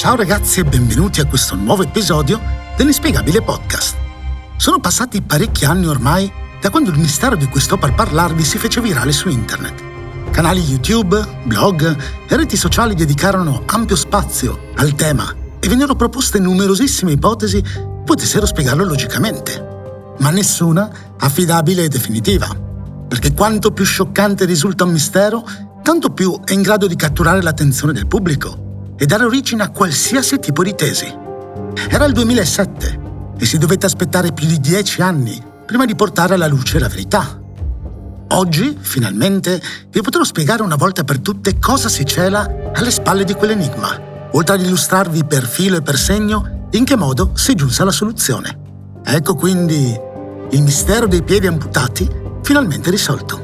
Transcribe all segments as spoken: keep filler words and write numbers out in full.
Ciao ragazzi e benvenuti a questo nuovo episodio dell'Inspiegabile Podcast. Sono passati parecchi anni ormai da quando il mistero di cui sto per parlarvi si fece virale su internet. Canali YouTube, blog e reti sociali dedicarono ampio spazio al tema e vennero proposte numerosissime ipotesi che potessero spiegarlo logicamente, ma nessuna affidabile e definitiva, perché quanto più scioccante risulta un mistero, tanto più è in grado di catturare l'attenzione del pubblico e dare origine a qualsiasi tipo di tesi. Era il duemilasette e si dovette aspettare più di dieci anni prima di portare alla luce la verità. Oggi, finalmente, vi potrò spiegare una volta per tutte cosa si cela alle spalle di quell'enigma, oltre ad illustrarvi per filo e per segno in che modo si giunse alla soluzione. Ecco quindi il mistero dei piedi amputati finalmente risolto.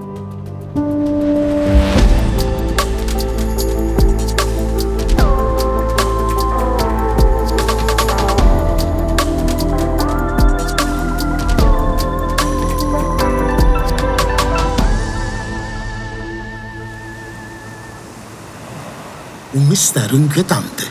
Un mistero inquietante.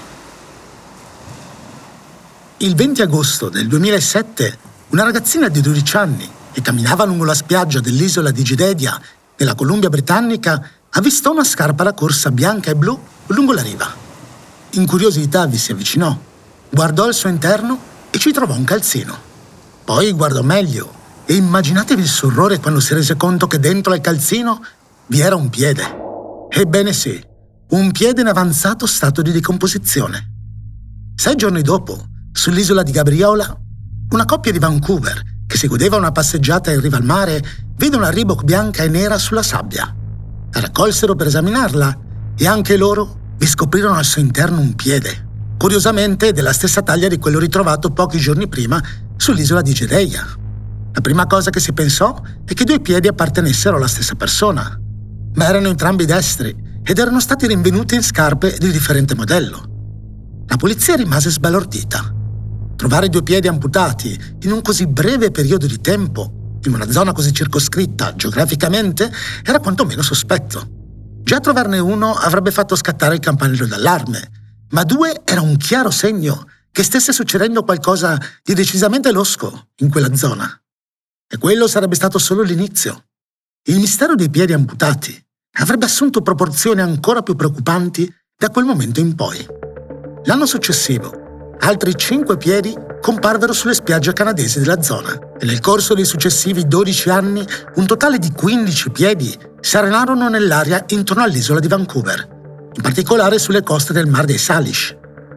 Il venti agosto del duemilasette, una ragazzina di dodici anni che camminava lungo la spiaggia dell'isola di Gidedia, nella Columbia Britannica, avvistò una scarpa da corsa bianca e blu lungo la riva. Incuriosita vi si avvicinò, guardò al suo interno e ci trovò un calzino. Poi guardò meglio e immaginatevi il suo orrore quando si rese conto che dentro al calzino vi era un piede. Ebbene sì, un piede in avanzato stato di decomposizione. Sei giorni dopo, sull'isola di Gabriola, una coppia di Vancouver, che si godeva una passeggiata in riva al mare, vide una Reebok bianca e nera sulla sabbia. La raccolsero per esaminarla e anche loro vi scoprirono al suo interno un piede, curiosamente della stessa taglia di quello ritrovato pochi giorni prima sull'isola di Gideia. La prima cosa che si pensò è che i due piedi appartenessero alla stessa persona, ma erano entrambi destri ed erano stati rinvenuti in scarpe di differente modello. La polizia rimase sbalordita. Trovare due piedi amputati in un così breve periodo di tempo, in una zona così circoscritta geograficamente, era quantomeno sospetto. Già trovarne uno avrebbe fatto scattare il campanello d'allarme, ma due era un chiaro segno che stesse succedendo qualcosa di decisamente losco in quella zona. E quello sarebbe stato solo l'inizio. Il mistero dei piedi amputati avrebbe assunto proporzioni ancora più preoccupanti da quel momento in poi. L'anno successivo, altri cinque piedi comparvero sulle spiagge canadesi della zona e nel corso dei successivi dodici anni un totale di quindici piedi si arenarono nell'area intorno all'isola di Vancouver, in particolare sulle coste del Mar dei Salish.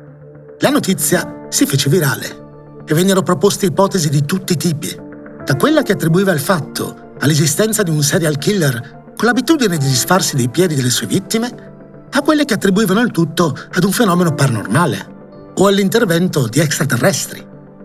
La notizia si fece virale e vennero proposte ipotesi di tutti i tipi, da quella che attribuiva il fatto all'esistenza di un serial killer con l'abitudine di disfarsi dei piedi delle sue vittime, a quelle che attribuivano il tutto ad un fenomeno paranormale o all'intervento di extraterrestri.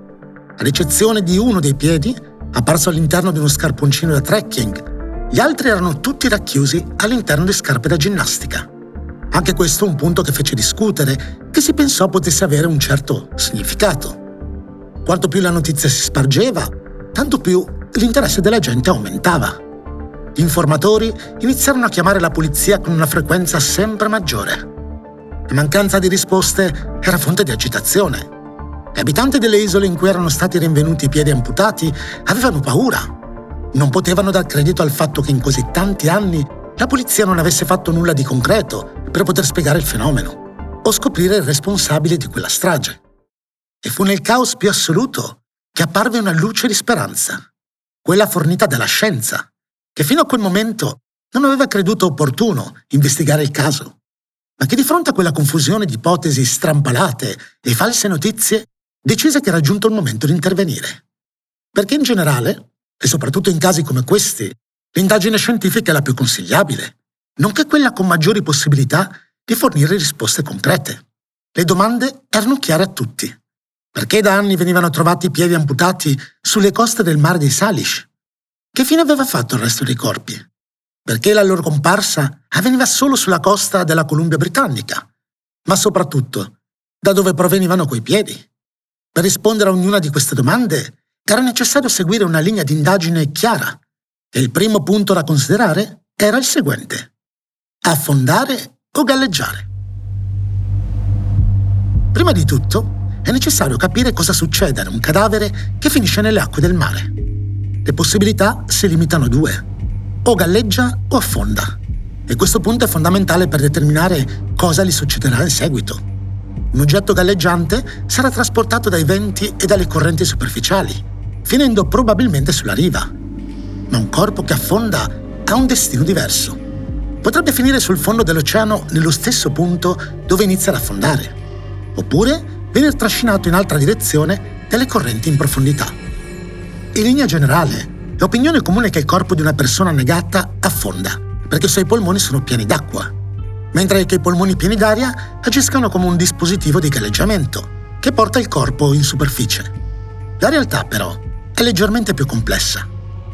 Ad eccezione di uno dei piedi, apparso all'interno di uno scarponcino da trekking, gli altri erano tutti racchiusi all'interno di scarpe da ginnastica. Anche questo un punto che fece discutere, che si pensò potesse avere un certo significato. Quanto più la notizia si spargeva, tanto più l'interesse della gente aumentava. Gli informatori iniziarono a chiamare la polizia con una frequenza sempre maggiore. La mancanza di risposte era fonte di agitazione. Gli abitanti delle isole in cui erano stati rinvenuti i piedi amputati avevano paura. Non potevano dar credito al fatto che in così tanti anni la polizia non avesse fatto nulla di concreto per poter spiegare il fenomeno o scoprire il responsabile di quella strage. E fu nel caos più assoluto che apparve una luce di speranza, quella fornita dalla scienza, che fino a quel momento non aveva creduto opportuno investigare il caso, ma che di fronte a quella confusione di ipotesi strampalate e false notizie decise che era giunto il momento di intervenire. Perché in generale, e soprattutto in casi come questi, l'indagine scientifica è la più consigliabile, nonché quella con maggiori possibilità di fornire risposte concrete. Le domande erano chiare a tutti. Perché da anni venivano trovati piedi amputati sulle coste del Mar dei Salish? Che fine aveva fatto il resto dei corpi? Perché la loro comparsa avveniva solo sulla costa della Columbia Britannica? Ma soprattutto, da dove provenivano quei piedi? Per rispondere a ognuna di queste domande era necessario seguire una linea di indagine chiara e il primo punto da considerare era il seguente: affondare o galleggiare. Prima di tutto, è necessario capire cosa succede ad un cadavere che finisce nelle acque del mare. Le possibilità si limitano a due: o galleggia o affonda. E questo punto è fondamentale per determinare cosa gli succederà in seguito. Un oggetto galleggiante sarà trasportato dai venti e dalle correnti superficiali, finendo probabilmente sulla riva. Ma un corpo che affonda ha un destino diverso. Potrebbe finire sul fondo dell'oceano nello stesso punto dove inizia ad affondare, oppure venir trascinato in altra direzione dalle correnti in profondità. In linea generale, è opinione comune che il corpo di una persona annegata affonda, perché i suoi polmoni sono pieni d'acqua, mentre che i polmoni pieni d'aria agiscono come un dispositivo di galleggiamento che porta il corpo in superficie. La realtà, però, è leggermente più complessa.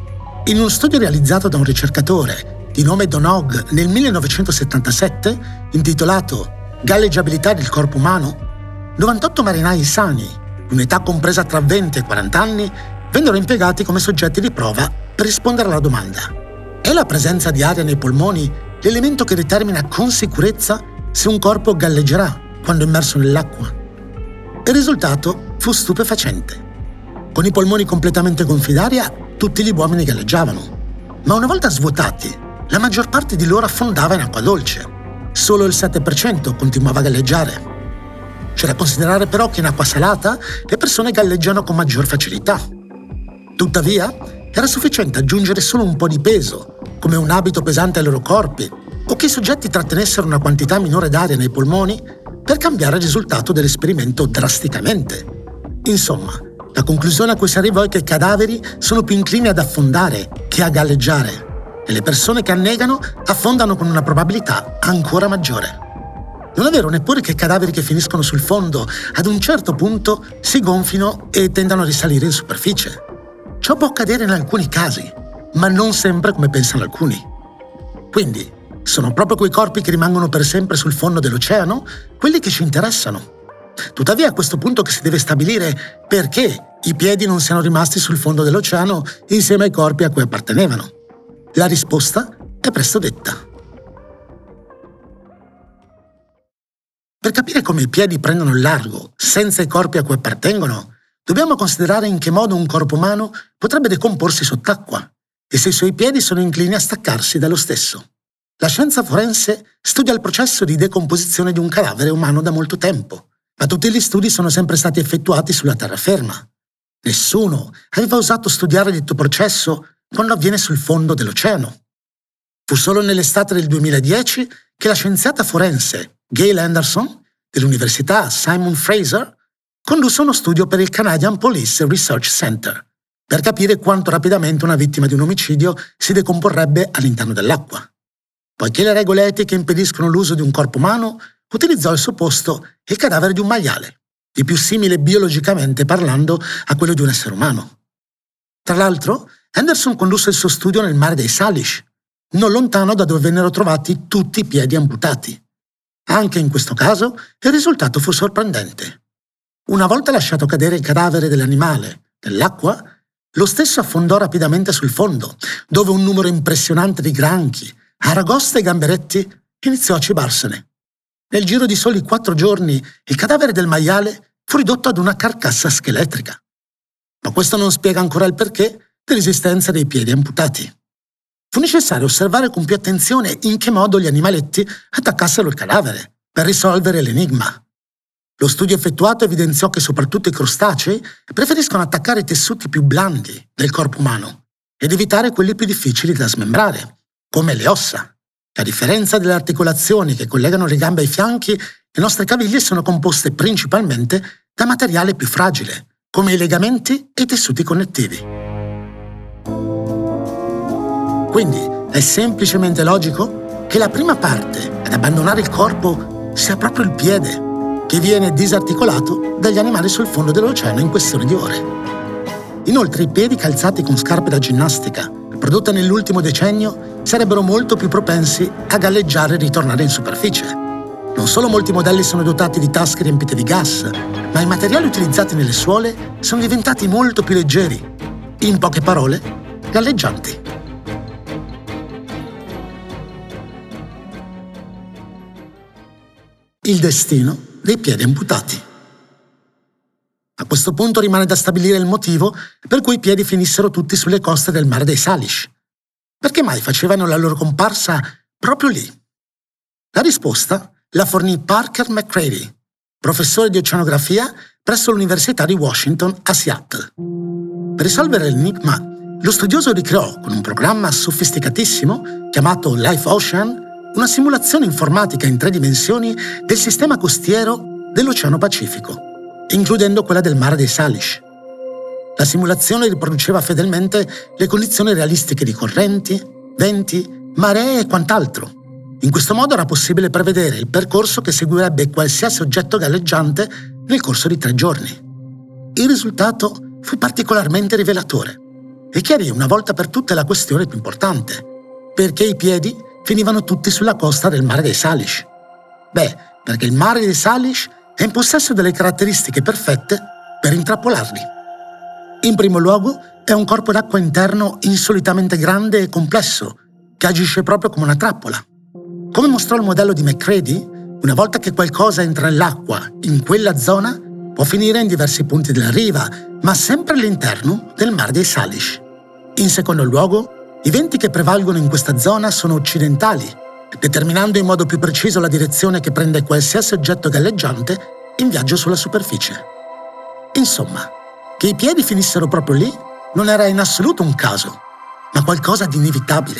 In uno studio realizzato da un ricercatore di nome Donog nel millenovecentosettantasette, intitolato Galleggiabilità del corpo umano, novantotto marinai sani, di un'età compresa tra venti e quaranta anni, vennero impiegati come soggetti di prova per rispondere alla domanda: è la presenza di aria nei polmoni l'elemento che determina con sicurezza se un corpo galleggerà quando immerso nell'acqua? Il risultato fu stupefacente. Con i polmoni completamente gonfi d'aria, tutti gli uomini galleggiavano, ma una volta svuotati, la maggior parte di loro affondava in acqua dolce. Solo il sette per cento continuava a galleggiare. C'è da considerare però che in acqua salata le persone galleggiano con maggior facilità. Tuttavia, era sufficiente aggiungere solo un po' di peso, come un abito pesante ai loro corpi, o che i soggetti trattenessero una quantità minore d'aria nei polmoni per cambiare il risultato dell'esperimento drasticamente. Insomma, la conclusione a cui si arrivò è che i cadaveri sono più inclini ad affondare che a galleggiare, e le persone che annegano affondano con una probabilità ancora maggiore. Non è vero neppure che i cadaveri che finiscono sul fondo ad un certo punto si gonfino e tendano a risalire in superficie. Ciò può accadere in alcuni casi, ma non sempre come pensano alcuni. Quindi, sono proprio quei corpi che rimangono per sempre sul fondo dell'oceano quelli che ci interessano. Tuttavia è a questo punto che si deve stabilire perché i piedi non siano rimasti sul fondo dell'oceano insieme ai corpi a cui appartenevano. La risposta è presto detta. Per capire come i piedi prendono il largo senza i corpi a cui appartengono, dobbiamo considerare in che modo un corpo umano potrebbe decomporsi sott'acqua e se i suoi piedi sono inclini a staccarsi dallo stesso. La scienza forense studia il processo di decomposizione di un cadavere umano da molto tempo, ma tutti gli studi sono sempre stati effettuati sulla terraferma. Nessuno aveva osato studiare detto processo quando avviene sul fondo dell'oceano. Fu solo nell'estate del duemiladieci che la scienziata forense Gail Anderson, dell'Università Simon Fraser, condusse uno studio per il Canadian Police Research Center per capire quanto rapidamente una vittima di un omicidio si decomporrebbe all'interno dell'acqua. Poiché le regole etiche impediscono l'uso di un corpo umano, utilizzò al suo posto il cadavere di un maiale, di più simile biologicamente parlando a quello di un essere umano. Tra l'altro, Anderson condusse il suo studio nel mare dei Salish, non lontano da dove vennero trovati tutti i piedi amputati. Anche in questo caso il risultato fu sorprendente. Una volta lasciato cadere il cadavere dell'animale nell'acqua, lo stesso affondò rapidamente sul fondo, dove un numero impressionante di granchi, aragoste e gamberetti iniziò a cibarsene. Nel giro di soli quattro giorni il cadavere del maiale fu ridotto ad una carcassa scheletrica. Ma questo non spiega ancora il perché dell'esistenza dei piedi amputati. Fu necessario osservare con più attenzione in che modo gli animaletti attaccassero il cadavere per risolvere l'enigma. Lo studio effettuato evidenziò che soprattutto i crostacei preferiscono attaccare i tessuti più blandi del corpo umano ed evitare quelli più difficili da smembrare, come le ossa. A differenza delle articolazioni che collegano le gambe ai fianchi, le nostre caviglie sono composte principalmente da materiale più fragile, come i legamenti e i tessuti connettivi. Quindi è semplicemente logico che la prima parte ad abbandonare il corpo sia proprio il piede, che viene disarticolato dagli animali sul fondo dell'oceano in questione di ore. Inoltre i piedi calzati con scarpe da ginnastica, prodotte nell'ultimo decennio, sarebbero molto più propensi a galleggiare e ritornare in superficie. Non solo molti modelli sono dotati di tasche riempite di gas, ma i materiali utilizzati nelle suole sono diventati molto più leggeri. In poche parole, galleggianti. Il destino dei piedi amputati. A questo punto rimane da stabilire il motivo per cui i piedi finissero tutti sulle coste del mare dei Salish. Perché mai facevano la loro comparsa proprio lì? La risposta la fornì Parker McCready, professore di oceanografia presso l'Università di Washington a Seattle. Per risolvere l'enigma, lo studioso ricreò con un programma sofisticatissimo chiamato Life Ocean una simulazione informatica in tre dimensioni del sistema costiero dell'Oceano Pacifico, includendo quella del mare dei Salish. La simulazione riproduceva fedelmente le condizioni realistiche di correnti, venti, maree e quant'altro. In questo modo era possibile prevedere il percorso che seguirebbe qualsiasi oggetto galleggiante nel corso di tre giorni. Il risultato fu particolarmente rivelatore e chiarì una volta per tutte la questione più importante: perché i piedi finivano tutti sulla costa del mare dei Salish? Beh, perché il mare dei Salish è in possesso delle caratteristiche perfette per intrappolarli. In primo luogo, è un corpo d'acqua interno insolitamente grande e complesso, che agisce proprio come una trappola. Come mostrò il modello di McCready, una volta che qualcosa entra nell'acqua in quella zona, può finire in diversi punti della riva, ma sempre all'interno del mare dei Salish. In secondo luogo, i venti che prevalgono in questa zona sono occidentali, determinando in modo più preciso la direzione che prende qualsiasi oggetto galleggiante in viaggio sulla superficie. Insomma, che i piedi finissero proprio lì non era in assoluto un caso, ma qualcosa di inevitabile.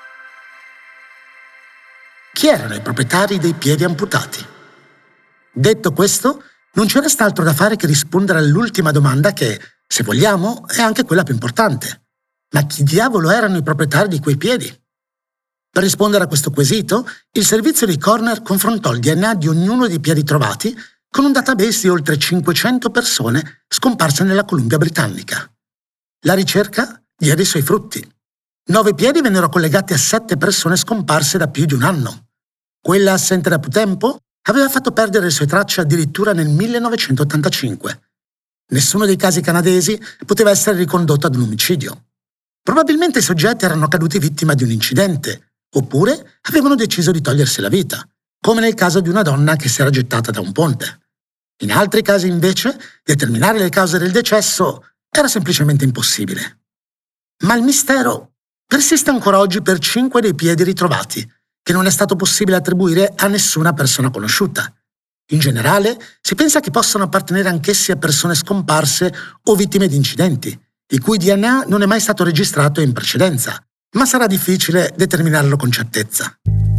Chi erano i proprietari dei piedi amputati? Detto questo, non ci resta altro da fare che rispondere all'ultima domanda che, se vogliamo, è anche quella più importante. Ma chi diavolo erano i proprietari di quei piedi? Per rispondere a questo quesito, il servizio di Corner confrontò il D N A di ognuno dei piedi trovati con un database di oltre cinquecento persone scomparse nella Columbia Britannica. La ricerca diede i suoi frutti. Nove piedi vennero collegati a sette persone scomparse da più di un anno. Quella assente da più tempo aveva fatto perdere le sue tracce addirittura nel millenovecentottantacinque. Nessuno dei casi canadesi poteva essere ricondotto ad un omicidio. Probabilmente i soggetti erano caduti vittima di un incidente, oppure avevano deciso di togliersi la vita, come nel caso di una donna che si era gettata da un ponte. In altri casi, invece, determinare le cause del decesso era semplicemente impossibile. Ma il mistero persiste ancora oggi per cinque dei piedi ritrovati, che non è stato possibile attribuire a nessuna persona conosciuta. In generale, si pensa che possano appartenere anch'essi a persone scomparse o vittime di incidenti, il cui D N A non è mai stato registrato in precedenza, ma sarà difficile determinarlo con certezza.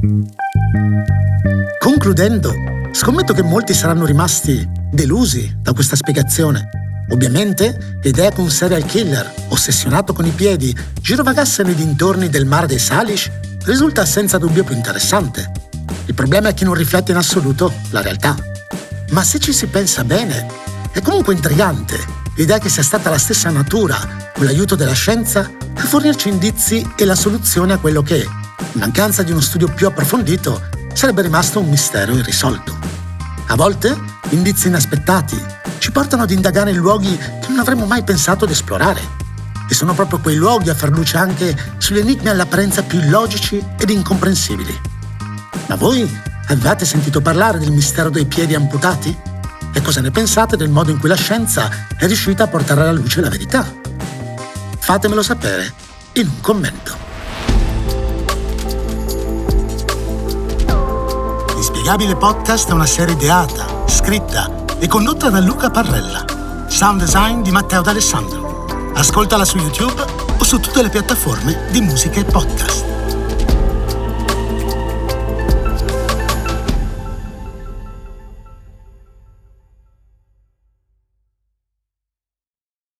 Concludendo, scommetto che molti saranno rimasti delusi da questa spiegazione. Ovviamente, l'idea che un serial killer, ossessionato con i piedi, girovagasse nei dintorni del mare dei Salish risulta senza dubbio più interessante. Il problema è che non riflette in assoluto la realtà. Ma se ci si pensa bene, è comunque intrigante l'idea che sia stata la stessa natura, con l'aiuto della scienza, a fornirci indizi e la soluzione a quello che, in mancanza di uno studio più approfondito, sarebbe rimasto un mistero irrisolto. A volte, indizi inaspettati ci portano ad indagare in luoghi che non avremmo mai pensato di esplorare. E sono proprio quei luoghi a far luce anche sugli enigmi all'apparenza più illogici ed incomprensibili. Ma voi avevate sentito parlare del mistero dei piedi amputati? E cosa ne pensate del modo in cui la scienza è riuscita a portare alla luce la verità? Fatemelo sapere in un commento. Inspiegabile Podcast è una serie ideata, scritta e condotta da Luca Parrella. Sound design di Matteo D'Alessandro. Ascoltala su YouTube o su tutte le piattaforme di musica e podcast.